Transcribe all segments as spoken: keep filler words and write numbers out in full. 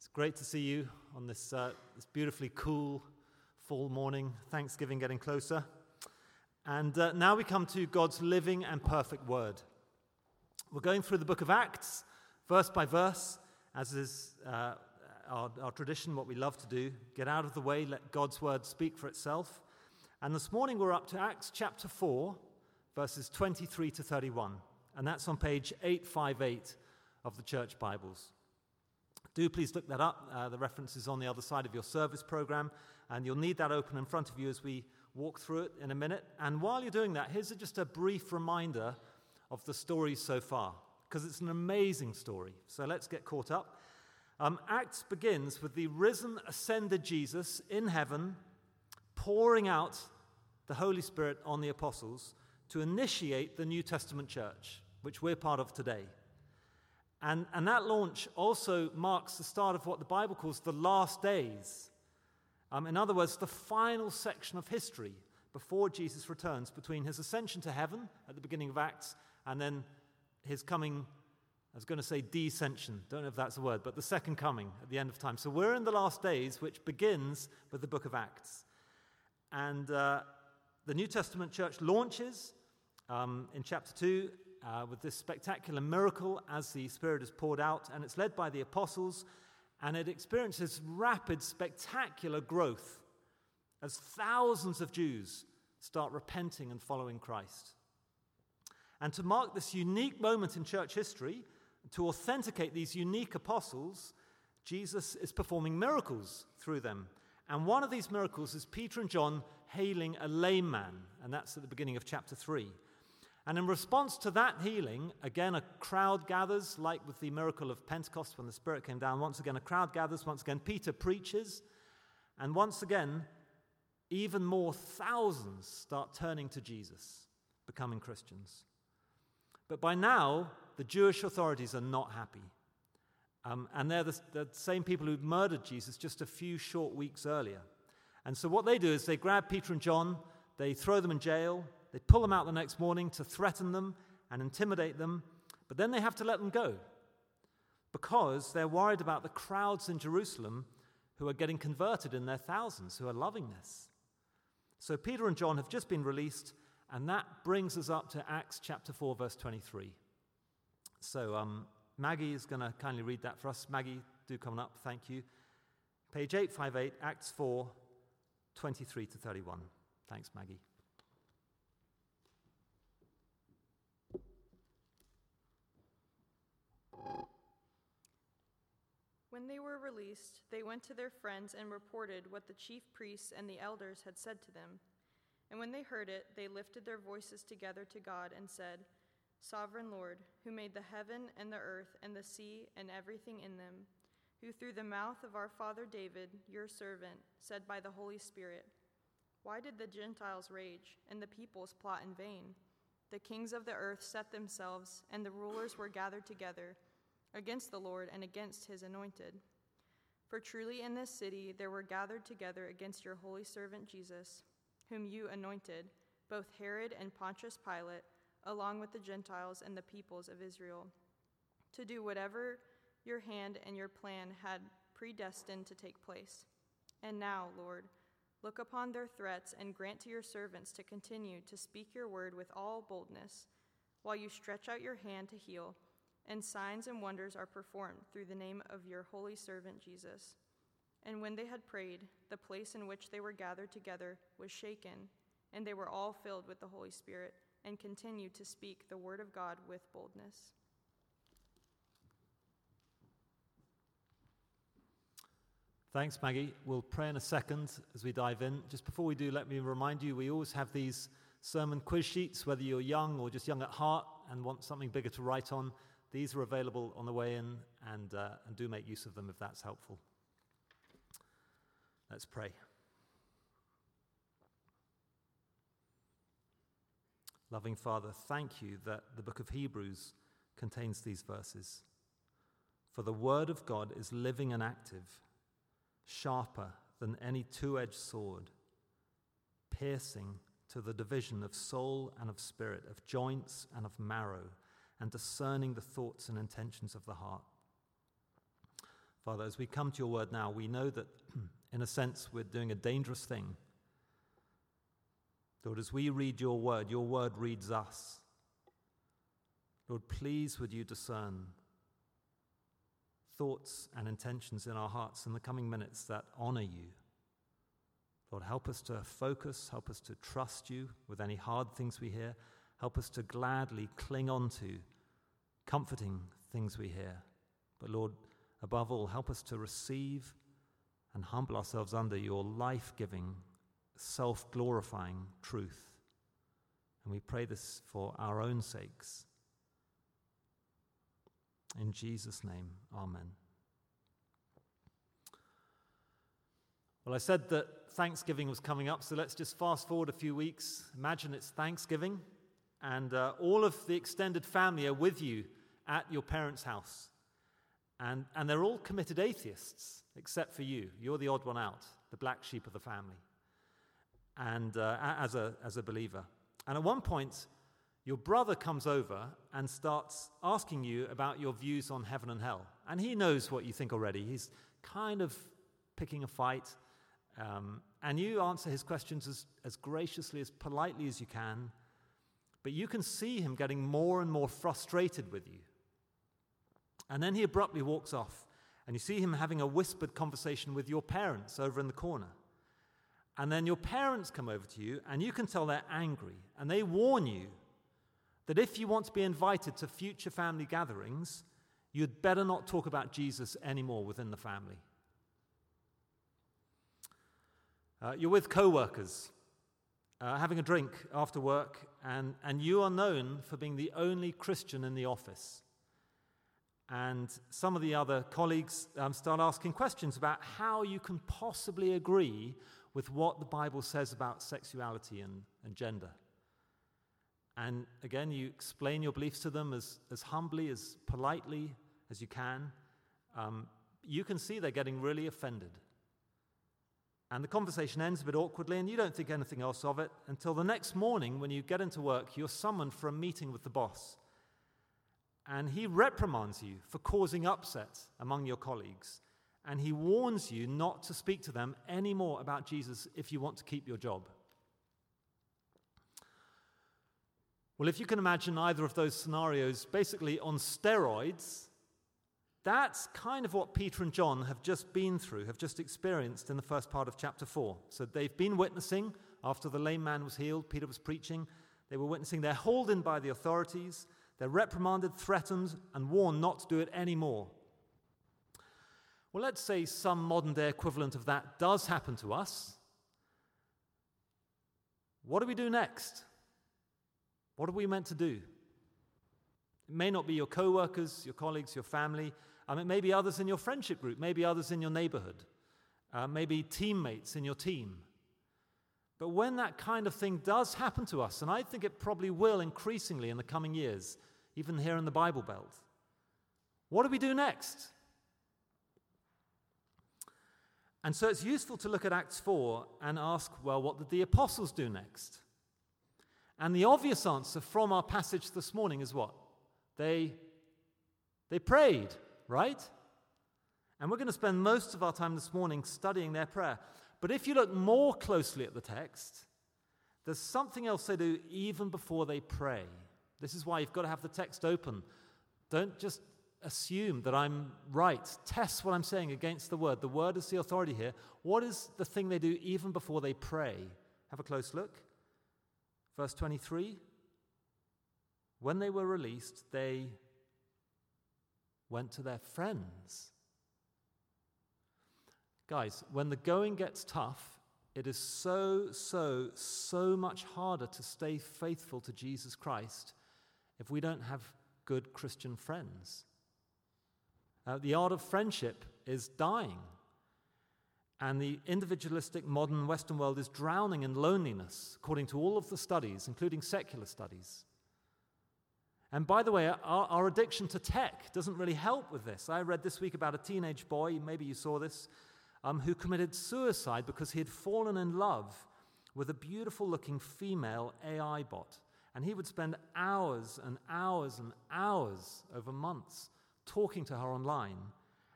It's great to see you on this, uh, this beautifully cool fall morning, Thanksgiving getting closer. And uh, now we come to God's living and perfect word. We're going through the book of Acts, verse by verse, as is uh, our, our tradition, what we love to do. Get out of the way, let God's word speak for itself. And this morning we're up to Acts chapter four, verses twenty-three to thirty-one. And that's on page eight fifty-eight of the church Bibles. Do please look that up. Uh, the reference is on the other side of your service program, and you'll need that open in front of you as we walk through it in a minute. And while you're doing that, here's just a brief reminder of the story so far, because it's an amazing story. So let's get caught up. Um, Acts begins with the risen, ascended Jesus in heaven pouring out the Holy Spirit on the apostles to initiate the New Testament church, which we're part of today. And, and that launch also marks the start of what the Bible calls the last days. Um, in other words, the final section of history before Jesus returns, between his ascension to heaven at the beginning of Acts and then his coming, I was going to say descension, don't know if that's a word, but the second coming at the end of time. So we're in the last days, which begins with the book of Acts. And uh, the New Testament church launches um, in chapter two, Uh, with this spectacular miracle as the Spirit is poured out, and it's led by the apostles, and it experiences rapid, spectacular growth as thousands of Jews start repenting and following Christ. And to mark this unique moment in church history, to authenticate these unique apostles, Jesus is performing miracles through them. And one of these miracles is Peter and John healing a lame man, and that's at the beginning of chapter three. And in response to that healing, again, a crowd gathers, like with the miracle of Pentecost when the Spirit came down. Once again, a crowd gathers. Once again, Peter preaches. And once again, even more thousands start turning to Jesus, becoming Christians. But by now, the Jewish authorities are not happy. Um, and they're the, the same people who murdered Jesus just a few short weeks earlier. And so what they do is they grab Peter and John, they throw them in jail, they pull them out the next morning to threaten them and intimidate them, but then they have to let them go because they're worried about the crowds in Jerusalem who are getting converted in their thousands, who are loving this. So Peter and John have just been released, and that brings us up to Acts chapter four, verse twenty-three. So um, Maggie is going to kindly read that for us. Maggie, do come up, thank you. Page eight fifty-eight, Acts four, twenty-three to thirty-one. Thanks, Maggie. When they were released, they went to their friends and reported what the chief priests and the elders had said to them. And when they heard it, they lifted their voices together to God and said, "Sovereign Lord, who made the heaven and the earth and the sea and everything in them, who through the mouth of our father David, your servant, said by the Holy Spirit, why did the Gentiles rage and the peoples plot in vain? The kings of the earth set themselves, and the rulers were gathered together against the Lord and against his anointed. For truly in this city there were gathered together against your holy servant Jesus, whom you anointed, both Herod and Pontius Pilate, along with the Gentiles and the peoples of Israel, to do whatever your hand and your plan had predestined to take place. And now, Lord, look upon their threats and grant to your servants to continue to speak your word with all boldness, while you stretch out your hand to heal, and signs and wonders are performed through the name of your holy servant Jesus." And when they had prayed, the place in which they were gathered together was shaken, and they were all filled with the Holy Spirit, and continued to speak the word of God with boldness. Thanks, Maggie. We'll pray in a second as we dive in. Just before we do, let me remind you, we always have these sermon quiz sheets, whether you're young or just young at heart and want something bigger to write on. These are available on the way in, and, uh, and do make use of them if that's helpful. Let's pray. Loving Father, thank you that the book of Hebrews contains these verses. For the word of God is living and active, sharper than any two-edged sword, piercing to the division of soul and of spirit, of joints and of marrow, and discerning the thoughts and intentions of the heart. Father, as we come to your word now, we know that in a sense we're doing a dangerous thing. Lord, as we read your word, your word reads us. Lord, please would you discern thoughts and intentions in our hearts in the coming minutes that honor you. Lord, help us to focus, help us to trust you with any hard things we hear. Help us to gladly cling on to comforting things we hear. But Lord, above all, help us to receive and humble ourselves under your life-giving, self-glorifying truth. And we pray this for our own sakes. In Jesus' name, amen. Well, I said that Thanksgiving was coming up, so let's just fast forward a few weeks. Imagine it's Thanksgiving, and uh, all of the extended family are with you at your parents' house. And, and they're all committed atheists, except for you. You're the odd one out, the black sheep of the family, and uh, as a, as a believer. And at one point, your brother comes over and starts asking you about your views on heaven and hell. And he knows what you think already. He's kind of picking a fight. Um, and you answer his questions as, as graciously, as politely as you can. But you can see him getting more and more frustrated with you. And then he abruptly walks off. And you see him having a whispered conversation with your parents over in the corner. And then your parents come over to you, and you can tell they're angry. And they warn you that if you want to be invited to future family gatherings, you'd better not talk about Jesus anymore within the family. Uh, you're with co-workers, uh, having a drink after work, and, and you are known for being the only Christian in the office. And some of the other colleagues um, start asking questions about how you can possibly agree with what the Bible says about sexuality and, and gender. And again, you explain your beliefs to them as, as humbly, as politely as you can. Um, you can see they're getting really offended. And the conversation ends a bit awkwardly, and you don't think anything else of it until the next morning when you get into work, you're summoned for a meeting with the boss. And he reprimands you for causing upset among your colleagues. And he warns you not to speak to them anymore about Jesus if you want to keep your job. Well, if you can imagine either of those scenarios basically on steroids, that's kind of what Peter and John have just been through, have just experienced in the first part of chapter four. So they've been witnessing after the lame man was healed, Peter was preaching. They were witnessing, they're hauled in by the authorities, they're reprimanded, threatened, and warned not to do it anymore. Well, let's say some modern-day equivalent of that does happen to us. What do we do next? What are we meant to do? It may not be your co-workers, your colleagues, your family. Um, it may be others in your friendship group, maybe others in your neighborhood, uh, maybe teammates in your team. But when that kind of thing does happen to us, and I think it probably will increasingly in the coming years, even here in the Bible Belt, what do we do next? And so it's useful to look at Acts four and ask, well, what did the apostles do next? And the obvious answer from our passage this morning is what? They, they prayed, right? And we're going to spend most of our time this morning studying their prayer. But if you look more closely at the text, there's something else they do even before they pray. This is why you've got to have the text open. Don't just assume that I'm right. Test what I'm saying against the word. The word is the authority here. What is the thing they do even before they pray? Have a close look. Verse twenty-three. When they were released, they went to their friends. Guys, when the going gets tough, it is so, so, so much harder to stay faithful to Jesus Christ if we don't have good Christian friends. Uh, the art of friendship is dying. And the individualistic modern Western world is drowning in loneliness, according to all of the studies, including secular studies. And by the way, our, our addiction to tech doesn't really help with this. I read this week about a teenage boy, maybe you saw this, um, who committed suicide because he had fallen in love with a beautiful-looking female A I bot. And he would spend hours and hours and hours over months talking to her online.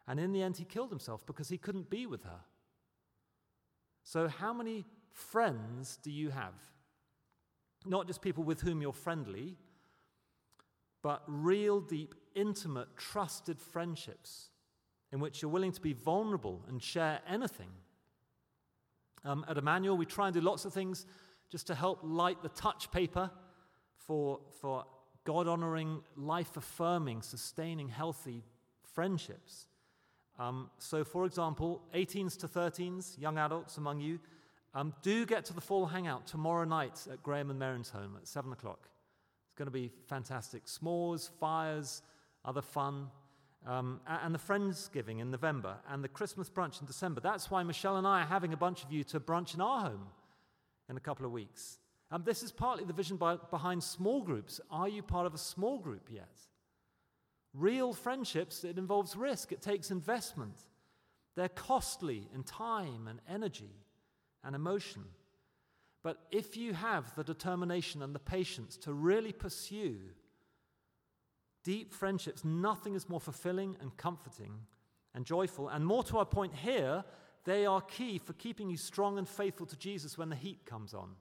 And in the end, he killed himself because he couldn't be with her. So how many friends do you have? Not just people with whom you're friendly, but real, deep, intimate, trusted friendships in which you're willing to be vulnerable and share anything. Um, at Emmanuel, we try and do lots of things just to help light the touch paper for, for God-honoring, life-affirming, sustaining, healthy friendships. Um, so, for example, eighteens to thirteens, young adults among you, um, do get to the fall hangout tomorrow night at Graham and Marin's home at seven o'clock. It's going to be fantastic. S'mores, fires, other fun. Um, and the Friendsgiving in November, and the Christmas brunch in December. That's why Michelle and I are having a bunch of you to brunch in our home in a couple of weeks. Um, this is partly the vision by, behind small groups. Are you part of a small group yet? Real friendships, it involves risk. It takes investment. They're costly in time and energy and emotion. But if you have the determination and the patience to really pursue deep friendships, nothing is more fulfilling and comforting and joyful. And more to our point here, they are key for keeping you strong and faithful to Jesus when the heat comes on.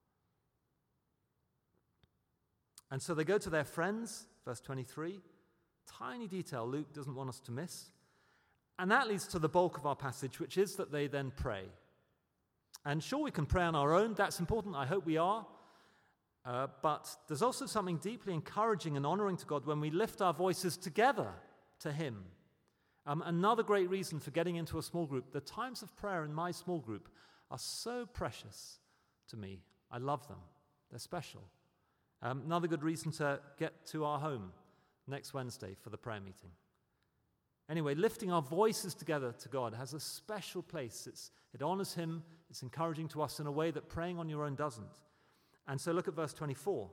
And so they go to their friends, verse twenty-three. Tiny detail Luke doesn't want us to miss. And that leads to the bulk of our passage, which is that they then pray. And sure, we can pray on our own. That's important. I hope we are. Uh, but there's also something deeply encouraging and honoring to God when we lift our voices together to him. Um, another great reason for getting into a small group, the times of prayer in my small group are so precious to me. I love them. They're special. Um, another good reason to get to our home next Wednesday for the prayer meeting. Anyway, lifting our voices together to God has a special place. It's, it honors him. It's encouraging to us in a way that praying on your own doesn't. And so look at verse twenty-four.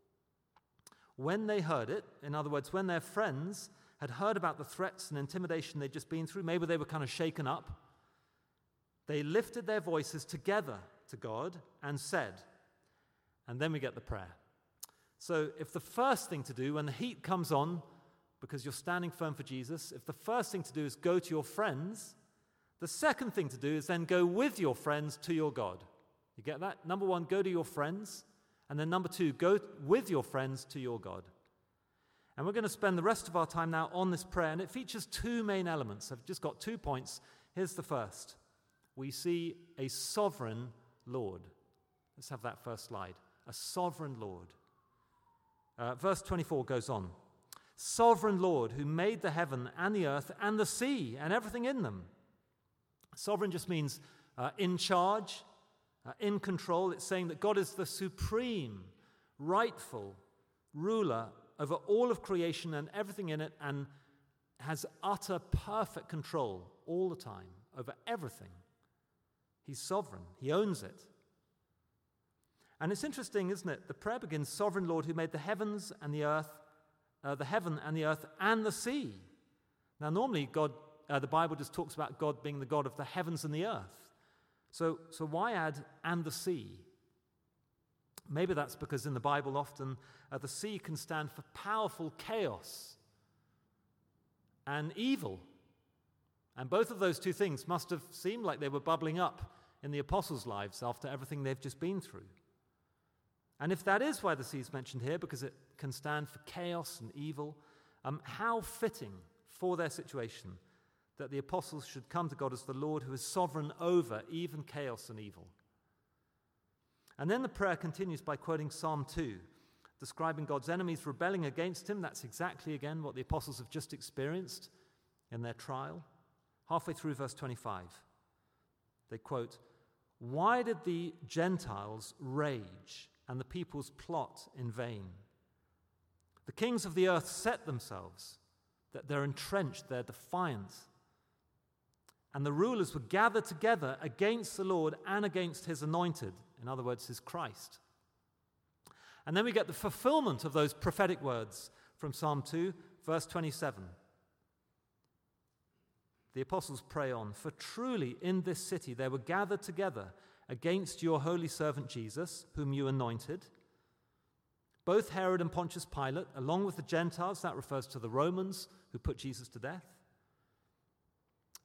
When they heard it, in other words, when their friends had heard about the threats and intimidation they'd just been through, maybe they were kind of shaken up, they lifted their voices together to God and said, and then we get the prayer. So if the first thing to do when the heat comes on, because you're standing firm for Jesus, if the first thing to do is go to your friends, the second thing to do is then go with your friends to your God. You get that? Number one, go to your friends. And then number two, go with your friends to your God. And we're going to spend the rest of our time now on this prayer. And it features two main elements. I've just got two points. Here's the first. We see a sovereign Lord. Let's have that first slide. A sovereign Lord. Uh, verse twenty-four goes on. Sovereign Lord, who made the heaven and the earth and the sea and everything in them. Sovereign just means uh, in charge. Uh, in control. It's saying that God is the supreme, rightful ruler over all of creation and everything in it, and has utter perfect control all the time over everything. He's sovereign. He owns it. And it's interesting, isn't it? The prayer begins, Sovereign Lord, who made the heavens and the earth, uh, the heaven and the earth and the sea. Now, normally, God, uh, the Bible just talks about God being the God of the heavens and the earth. So, so why add and the sea? Maybe that's because in the Bible often uh, the sea can stand for powerful chaos and evil. And both of those two things must have seemed like they were bubbling up in the apostles' lives after everything they've just been through. And if that is why the sea is mentioned here, because it can stand for chaos and evil, um, how fitting for their situation that the apostles should come to God as the Lord who is sovereign over even chaos and evil. And then the prayer continues by quoting Psalm two, describing God's enemies rebelling against him. That's exactly, again, what the apostles have just experienced in their trial. Halfway through verse twenty-five, they quote, "Why did the Gentiles rage and the peoples plot in vain? The kings of the earth set themselves, that they're entrenched, they're defiant. And the rulers were gathered together against the Lord and against his anointed," in other words, his Christ. And then we get the fulfillment of those prophetic words from Psalm two, verse twenty-seven. The apostles pray on, "For truly in this city they were gathered together against your holy servant Jesus, whom you anointed. Both Herod and Pontius Pilate, along with the Gentiles," that refers to the Romans who put Jesus to death,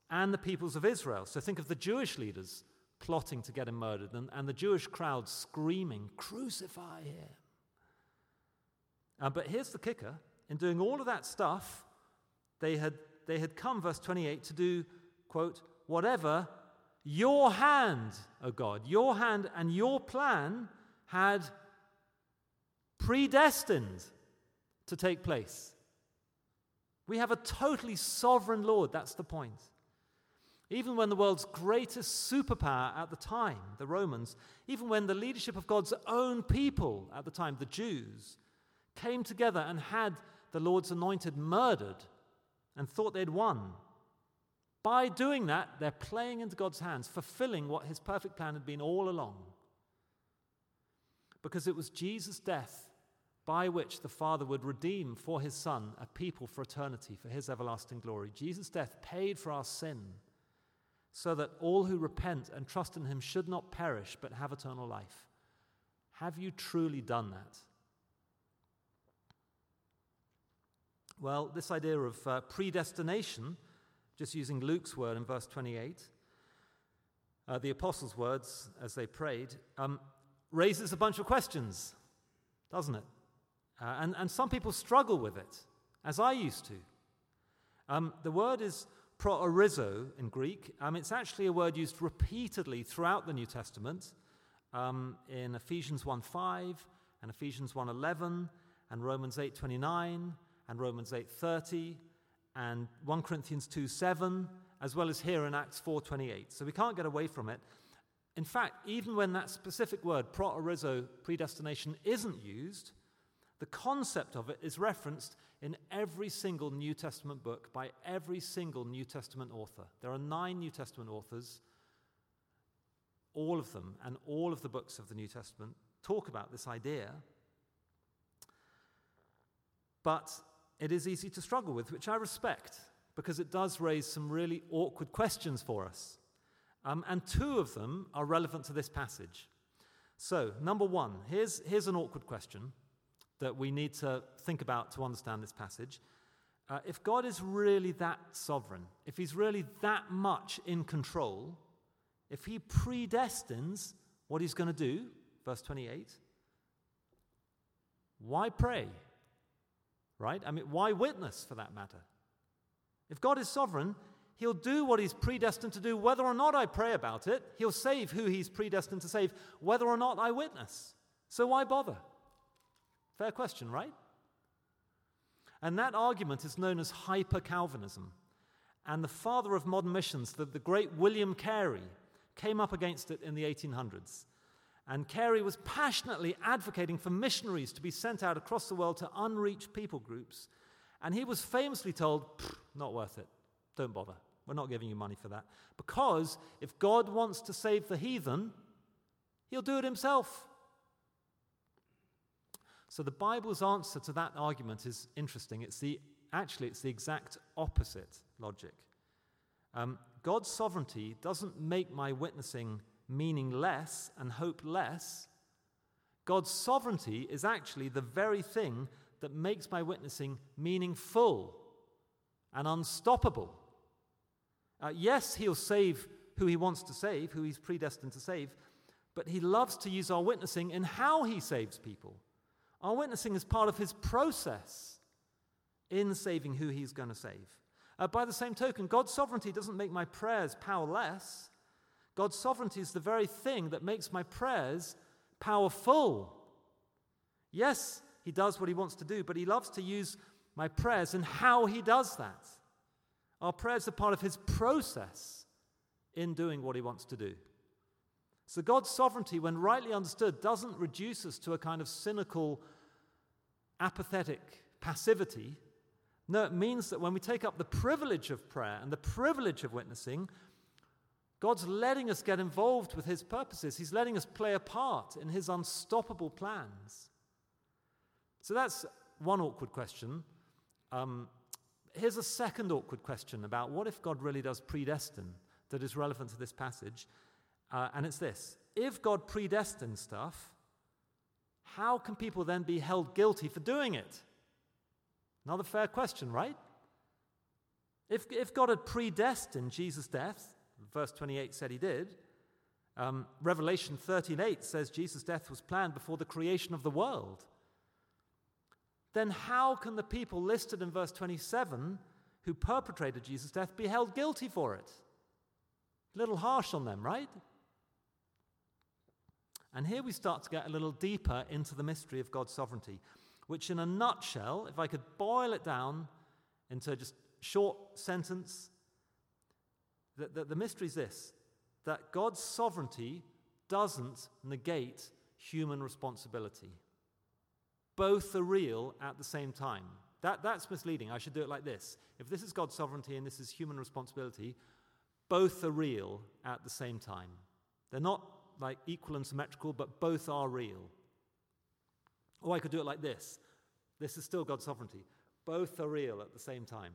and the peoples of Israel. So think of the Jewish leaders plotting to get him murdered, and, and the Jewish crowd screaming, "Crucify him." Uh, but here's the kicker. In doing all of that stuff, they had, they had come, verse twenty-eight, to do, quote, "whatever your hand, O God, your hand and your plan had predestined to take place." We have a totally sovereign Lord, that's the point. Even when the world's greatest superpower at the time, the Romans, even when the leadership of God's own people at the time, the Jews, came together and had the Lord's anointed murdered and thought they'd won, by doing that, they're playing into God's hands, fulfilling what his perfect plan had been all along. Because it was Jesus' death by which the Father would redeem for his Son a people for eternity, for his everlasting glory. Jesus' death paid for our sin, so that all who repent and trust in him should not perish but have eternal life. Have you truly done that? Well, this idea of uh, predestination, just using Luke's word in verse twenty-eight, uh, the apostles' words as they prayed, um, raises a bunch of questions, doesn't it? Uh, and, and some people struggle with it, as I used to. Um, the word is proorizo in Greek. Um, it's actually a word used repeatedly throughout the New Testament, um, in Ephesians one five and Ephesians one eleven and Romans eight twenty-nine and Romans eight thirty and First Corinthians two seven, as well as here in Acts four twenty-eight. So we can't get away from it. In fact, even when that specific word, proorizo, predestination, isn't used, the concept of it is referenced in every single New Testament book by every single New Testament author. There are nine New Testament authors. All of them and all of the books of the New Testament talk about this idea. But it is easy to struggle with, which I respect, because it does raise some really awkward questions for us. Um, and two of them are relevant to this passage. So, number one, here's, here's an awkward question that we need to think about to understand this passage. Uh, if God is really that sovereign, if he's really that much in control, if he predestines what he's going to do, verse twenty-eight, why pray? Right? I mean, why witness for that matter? If God is sovereign, he'll do what he's predestined to do whether or not I pray about it. He'll save who he's predestined to save whether or not I witness. So why bother? Fair question, right? And that argument is known as hyper-Calvinism. And the father of modern missions, the, the great William Carey, came up against it in the eighteen hundreds. And Carey was passionately advocating for missionaries to be sent out across the world to unreached people groups. And he was famously told, not worth it. Don't bother. We're not giving you money for that. Because if God wants to save the heathen, he'll do it himself. So the Bible's answer to that argument is interesting. It's the actually, it's the exact opposite logic. Um, God's sovereignty doesn't make my witnessing meaningless and hope less. God's sovereignty is actually the very thing that makes my witnessing meaningful and unstoppable. Uh, yes, he'll save who he wants to save, who he's predestined to save, but he loves to use our witnessing in how he saves people. Our witnessing is part of his process in saving who he's going to save. Uh, by the same token, God's sovereignty doesn't make my prayers powerless. God's sovereignty is the very thing that makes my prayers powerful. Yes, he does what he wants to do, but he loves to use my prayers and how he does that. Our prayers are part of his process in doing what he wants to do. So God's sovereignty, when rightly understood, doesn't reduce us to a kind of cynical, apathetic passivity. No, it means that when we take up the privilege of prayer and the privilege of witnessing, God's letting us get involved with his purposes. He's letting us play a part in his unstoppable plans. So that's one awkward question. Um, here's a second awkward question about what if God really does predestine that is relevant to this passage. Uh, and it's this. If God predestines stuff, how can people then be held guilty for doing it? Another fair question, right? If, if God had predestined Jesus' death, verse twenty-eight said he did, um, Revelation thirteen eight says Jesus' death was planned before the creation of the world, then how can the people listed in verse twenty-seven who perpetrated Jesus' death be held guilty for it? A little harsh on them, right? And here we start to get a little deeper into the mystery of God's sovereignty, which in a nutshell, if I could boil it down into just a short sentence, the, the, the mystery is this, that God's sovereignty doesn't negate human responsibility. Both are real at the same time. That, that's misleading. I should do it like this. If this is God's sovereignty and this is human responsibility, both are real at the same time. They're not like equal and symmetrical, but both are real. Or I could do it like this. This is still God's sovereignty. Both are real at the same time.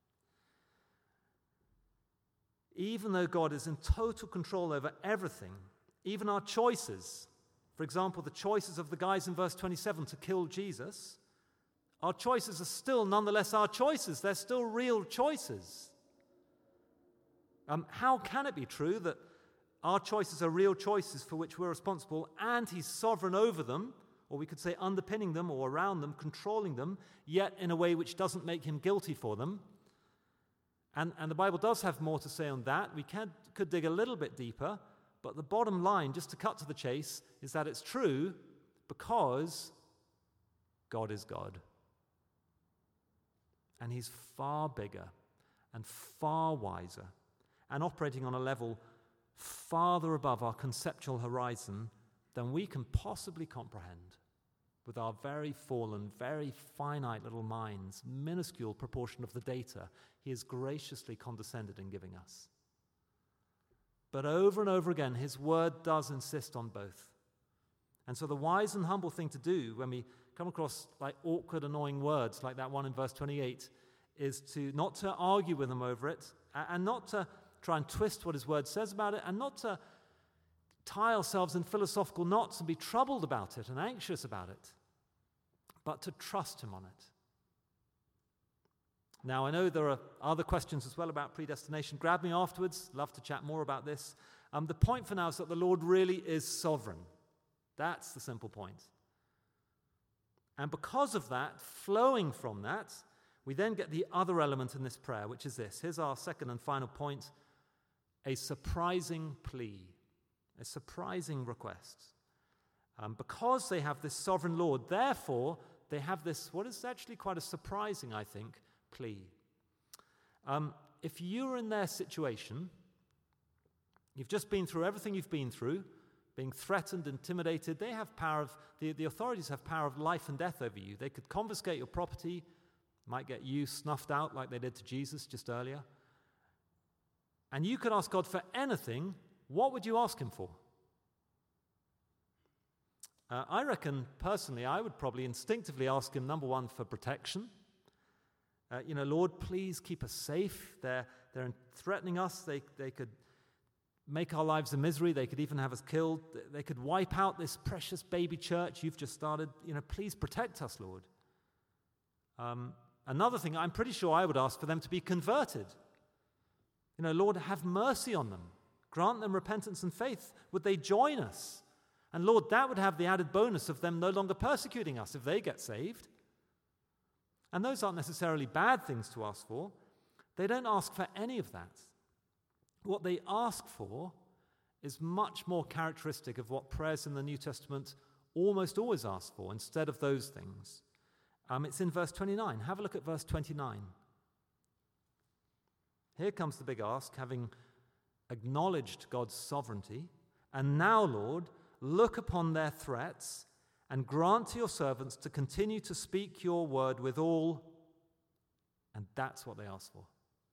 Even though God is in total control over everything, even our choices, for example, the choices of the guys in verse twenty-seven to kill Jesus, our choices are still nonetheless our choices. They're still real choices. Um, how can it be true that our choices are real choices for which we're responsible and he's sovereign over them, or we could say underpinning them or around them, controlling them, yet in a way which doesn't make him guilty for them? And, and the Bible does have more to say on that. We can, could dig a little bit deeper, but the bottom line, just to cut to the chase, is that it's true because God is God. And he's far bigger and far wiser and operating on a level farther above our conceptual horizon than we can possibly comprehend with our very fallen, very finite little minds, minuscule proportion of the data he has graciously condescended in giving us. But over and over again, his word does insist on both. And so the wise and humble thing to do when we come across like awkward, annoying words like that one in verse twenty-eight is to not to argue with him over it and not to try and twist what his word says about it, and not to tie ourselves in philosophical knots and be troubled about it and anxious about it, but to trust him on it. Now, I know there are other questions as well about predestination. Grab me afterwards. Love to chat more about this. Um, the point for now is that the Lord really is sovereign. That's the simple point. And because of that, flowing from that, we then get the other element in this prayer, which is this. Here's our second and final point. A surprising plea, a surprising request. Um, because they have this sovereign Lord, therefore, they have this, what is actually quite a surprising, I think, plea. Um, if you're in their situation, you've just been through everything you've been through, being threatened, intimidated, they have power of, the, the authorities have power of life and death over you. They could confiscate your property, might get you snuffed out like they did to Jesus just earlier. And you could ask God for anything. What would you ask him for? Uh, I reckon, personally, I would probably instinctively ask him, number one, for protection. Uh, you know, Lord, please keep us safe. They're, they're threatening us. They, they could make our lives a misery. They could even have us killed. They could wipe out this precious baby church you've just started. You know, please protect us, Lord. Um, another thing, I'm pretty sure I would ask for them to be converted. You know, Lord, have mercy on them. Grant them repentance and faith. Would they join us? And Lord, that would have the added bonus of them no longer persecuting us if they get saved. And those aren't necessarily bad things to ask for. They don't ask for any of that. What they ask for is much more characteristic of what prayers in the New Testament almost always ask for instead of those things. Um, it's in verse twenty-nine. Have a look at verse twenty-nine. Here comes the big ask, having acknowledged God's sovereignty. And now, Lord, look upon their threats and grant to your servants to continue to speak your word with all. And that's what they ask for.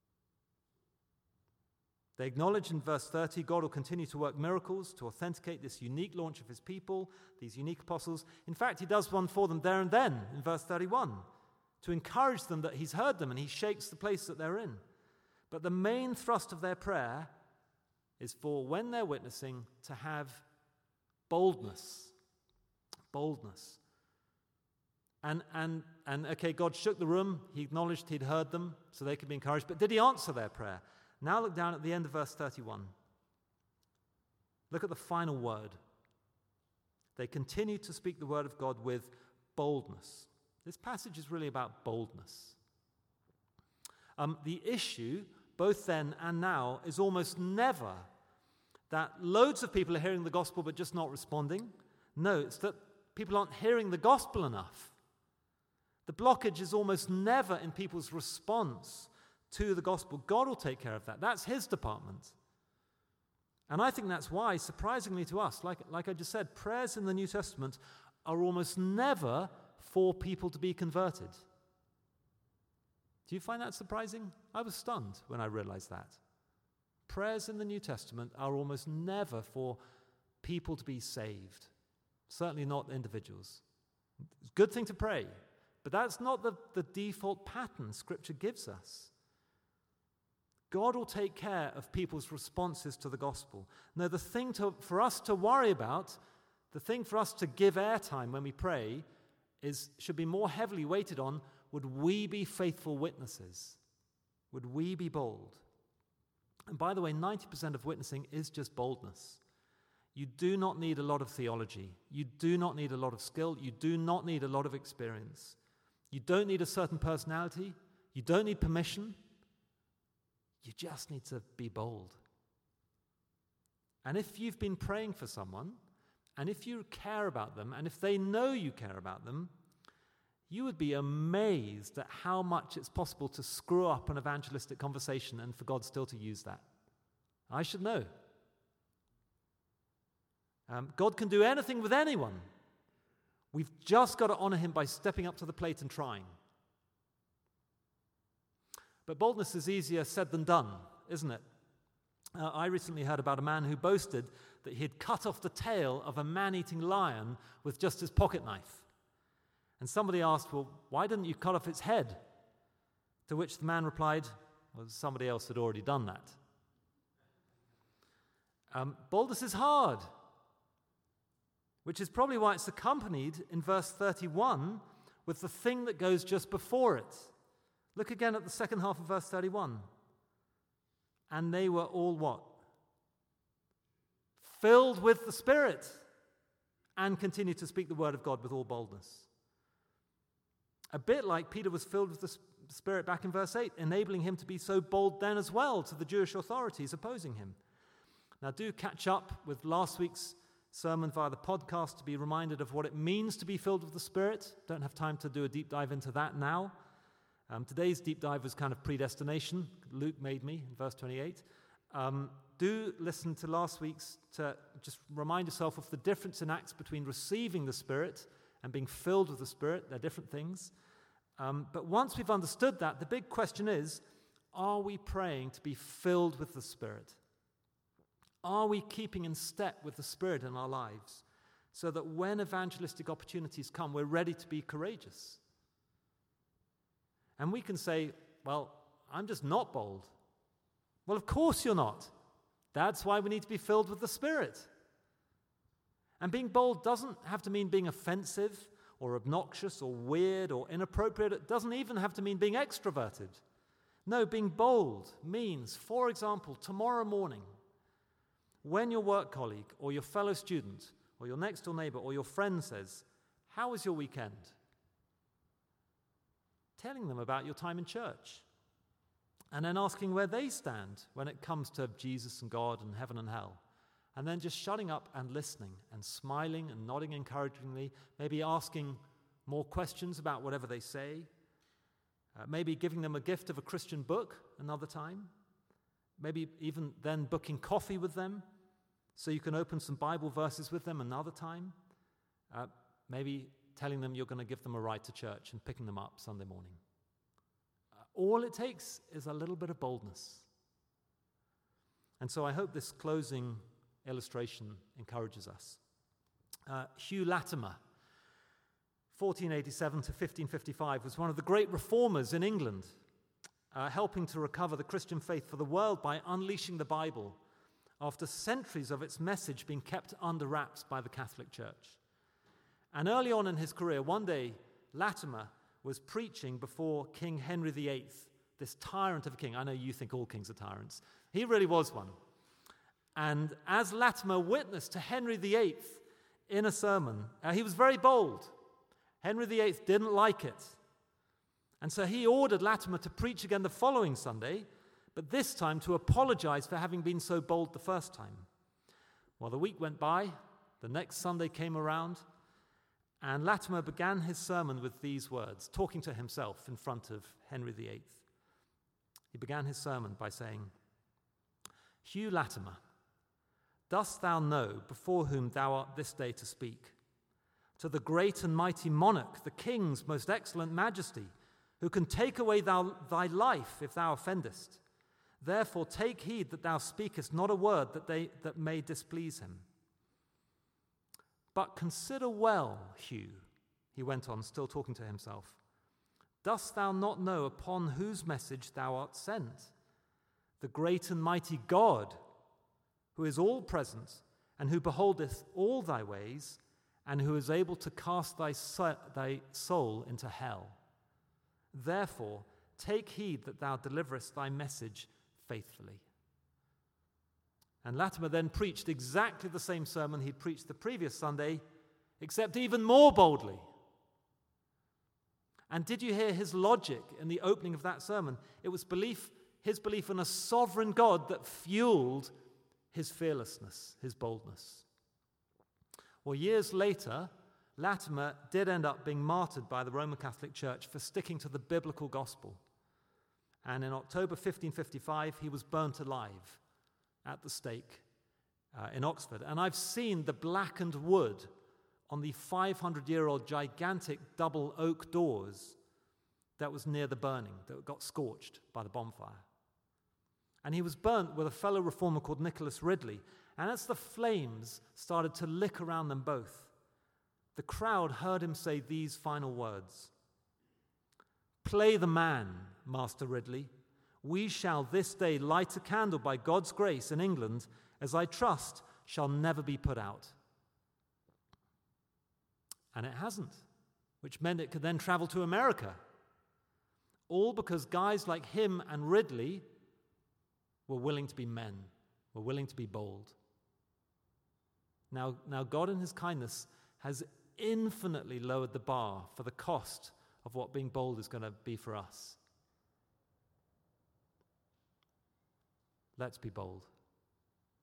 They acknowledge in verse thirty, God will continue to work miracles to authenticate this unique launch of his people, these unique apostles. In fact, he does one for them there and then in verse thirty-one to encourage them that he's heard them and he shakes the place that they're in. But the main thrust of their prayer is for when they're witnessing to have boldness. Boldness. And, and, and okay, God shook the room. He acknowledged he'd heard them so they could be encouraged. But did he answer their prayer? Now look down at the end of verse thirty-one. Look at the final word. They continued to speak the word of God with boldness. This passage is really about boldness. Um, the issue, both then and now, is almost never that loads of people are hearing the gospel but just not responding. No, it's that people aren't hearing the gospel enough. The blockage is almost never in people's response to the gospel. God will take care of that. That's his department. And I think that's why, surprisingly to us, like, like I just said, prayers in the New Testament are almost never for people to be converted. Do you find that surprising? I was stunned when I realized that. Prayers in the New Testament are almost never for people to be saved. Certainly not individuals. It's a good thing to pray, but that's not the, the default pattern Scripture gives us. God will take care of people's responses to the gospel. No, the thing to, for us to worry about, the thing for us to give airtime when we pray, is should be more heavily weighted on, would we be faithful witnesses? Would we be bold? And by the way, ninety percent of witnessing is just boldness. You do not need a lot of theology. You do not need a lot of skill. You do not need a lot of experience. You don't need a certain personality. You don't need permission. You just need to be bold. And if you've been praying for someone, and if you care about them, and if they know you care about them, you would be amazed at how much it's possible to screw up an evangelistic conversation and for God still to use that. I should know. Um, God can do anything with anyone. We've just got to honor him by stepping up to the plate and trying. But boldness is easier said than done, isn't it? Uh, I recently heard about a man who boasted that he had cut off the tail of a man-eating lion with just his pocket knife. And somebody asked, well, why didn't you cut off its head? To which the man replied, well, somebody else had already done that. Um, boldness is hard, which is probably why it's accompanied in verse thirty-one with the thing that goes just before it. Look again at the second half of verse thirty-one. And they were all what? Filled with the Spirit, and continued to speak the word of God with all boldness. A bit like Peter was filled with the Spirit back in verse eight, enabling him to be so bold then as well to the Jewish authorities opposing him. Now do catch up with last week's sermon via the podcast to be reminded of what it means to be filled with the Spirit. Don't have time to do a deep dive into that now. Um, today's deep dive was kind of predestination. Luke made me in verse twenty-eight. Um, do listen to last week's to just remind yourself of the difference in Acts between receiving the Spirit and being filled with the Spirit. They're different things. Um, but once we've understood that, the big question is, are we praying to be filled with the Spirit? Are we keeping in step with the Spirit in our lives so that when evangelistic opportunities come, we're ready to be courageous? And we can say, well, I'm just not bold. Well, of course you're not. That's why we need to be filled with the Spirit. And being bold doesn't have to mean being offensive or obnoxious or weird or inappropriate. It doesn't even have to mean being extroverted. No, being bold means, for example, tomorrow morning, when your work colleague or your fellow student or your next door neighbor or your friend says, "How was your weekend?" telling them about your time in church, and then asking where they stand when it comes to Jesus and God and heaven and hell, and then just shutting up and listening and smiling and nodding encouragingly, maybe asking more questions about whatever they say, uh, maybe giving them a gift of a Christian book another time, maybe even then booking coffee with them so you can open some Bible verses with them another time, uh, maybe telling them you're going to give them a ride to church and picking them up Sunday morning. Uh, all it takes is a little bit of boldness. And so I hope this closing illustration encourages us. Uh, Hugh Latimer, fourteen eighty-seven to fifteen fifty-five, was one of the great reformers in England, uh, helping to recover the Christian faith for the world by unleashing the Bible after centuries of its message being kept under wraps by the Catholic Church. And early on in his career, one day, Latimer was preaching before King Henry the Eighth, this tyrant of a king. I know you think all kings are tyrants. He really was one. And as Latimer witnessed to Henry the Eighth in a sermon, uh, he was very bold. Henry the Eighth didn't like it. And so he ordered Latimer to preach again the following Sunday, but this time to apologize for having been so bold the first time. Well, the week went by, the next Sunday came around, and Latimer began his sermon with these words, talking to himself in front of Henry the Eighth. He began his sermon by saying, "Hugh Latimer, dost thou know before whom thou art this day to speak? To the great and mighty monarch, the king's most excellent majesty, who can take away thou, thy life if thou offendest. Therefore take heed that thou speakest not a word that, they, that may displease him. But consider well, Hugh," he went on, still talking to himself, "dost thou not know upon whose message thou art sent? The great and mighty God, who is all present, and who beholdeth all thy ways, and who is able to cast thy, so- thy soul into hell. Therefore take heed that thou deliverest thy message faithfully." And Latimer then preached exactly the same sermon he'd preached the previous Sunday, except even more boldly. And did you hear his logic in the opening of that sermon? It was belief, his belief in a sovereign God that fueled his fearlessness, his boldness. Well, years later, Latimer did end up being martyred by the Roman Catholic Church for sticking to the biblical gospel. And in October fifteen fifty-five, he was burnt alive at the stake uh, in Oxford. And I've seen the blackened wood on the five hundred year old gigantic double oak doors that was near the burning, that got scorched by the bonfire. And he was burnt with a fellow reformer called Nicholas Ridley. And as the flames started to lick around them both, the crowd heard him say these final words: "Play the man, Master Ridley. We shall this day light a candle by God's grace in England, as I trust shall never be put out." And it hasn't, which meant it could then travel to America. All because guys like him and Ridley were willing to be men, were willing to be bold. Now, now God in his kindness has infinitely lowered the bar for the cost of what being bold is going to be for us. Let's be bold.